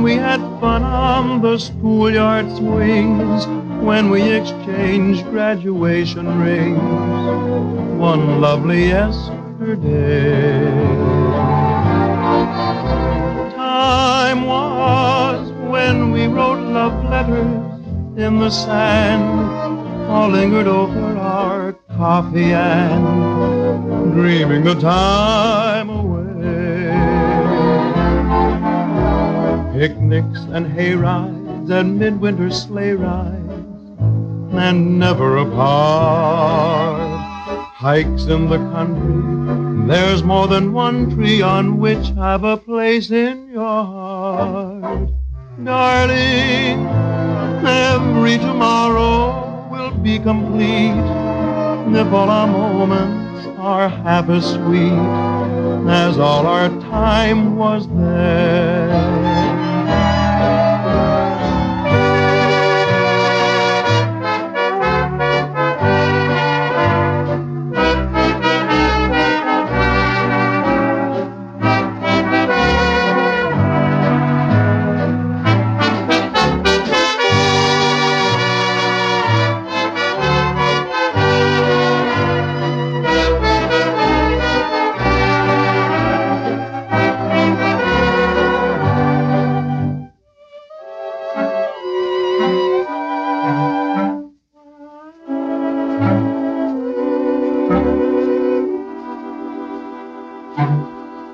when we had fun on the schoolyard swings, when we exchanged graduation rings, one lovely yesterday. Time was when we wrote love letters in the sand, or lingered over our coffee and dreaming the time away. Picnics and hay rides and midwinter sleigh rides, and never apart. Hikes in the country, there's more than one tree on which have a place in your heart. Darling, every tomorrow will be complete if all our moments are half as sweet as all our time was there.